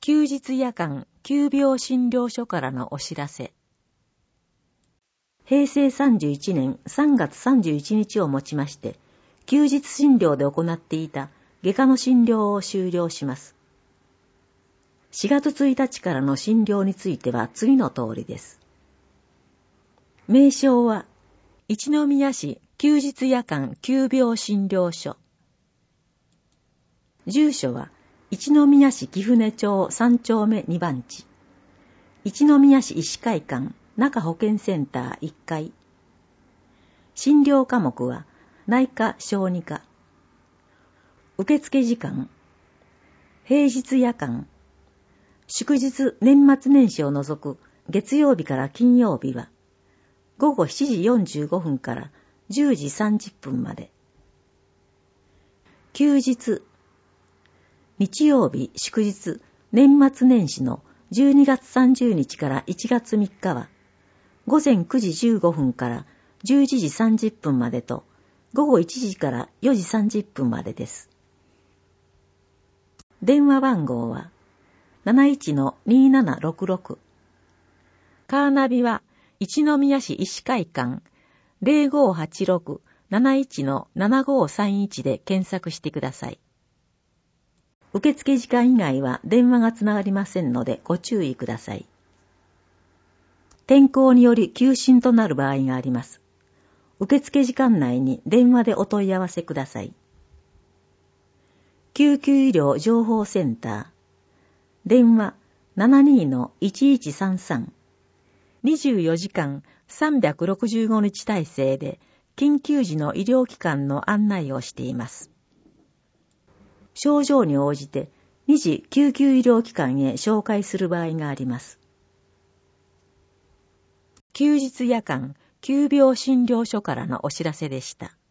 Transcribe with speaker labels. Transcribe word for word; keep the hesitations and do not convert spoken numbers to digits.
Speaker 1: 休日夜間急病診療所からのお知らせ。へいせいさんじゅういちねんさんがつさんじゅういちにちをもちまして、休日診療で行っていた外科の診療を終了します。しがつついたちからの診療については次の通りです。名称は、一宮市休日夜間急病診療所。住所は、一宮市貴船町さんちょうめにばんち。一宮市医師会館中保健センターいっかい。診療科目は内科小児科。受付時間、平日夜間、祝日年末年始を除く月曜日から金曜日はごごしちじよんじゅうごふんからじゅうじさんじゅっぷんまで。休日、日曜日祝日年末年始のじゅうにがつさんじゅうにちからいちがつみっかはごぜんくじじゅうごふんからじゅういちじさんじゅっぷんまでとごごいちじからよじさんじゅっぷんまでです。電話番号は なないちのにななろくろく。カーナビは一宮市医師会館 ゼロごはちろく なないちのななごさんいち で検索してください。受付時間以外は電話がつながりませんのでご注意ください。天候により休診となる場合があります。受付時間内に電話でお問い合わせください。救急医療情報センター。電話 ななにのいちいちさんさん。にじゅうよじかんさんびゃくろくじゅうごにち体制で緊急時の医療機関の案内をしています。症状に応じて二次救急医療機関へ紹介する場合があります。休日夜間急病診療所からのお知らせでした。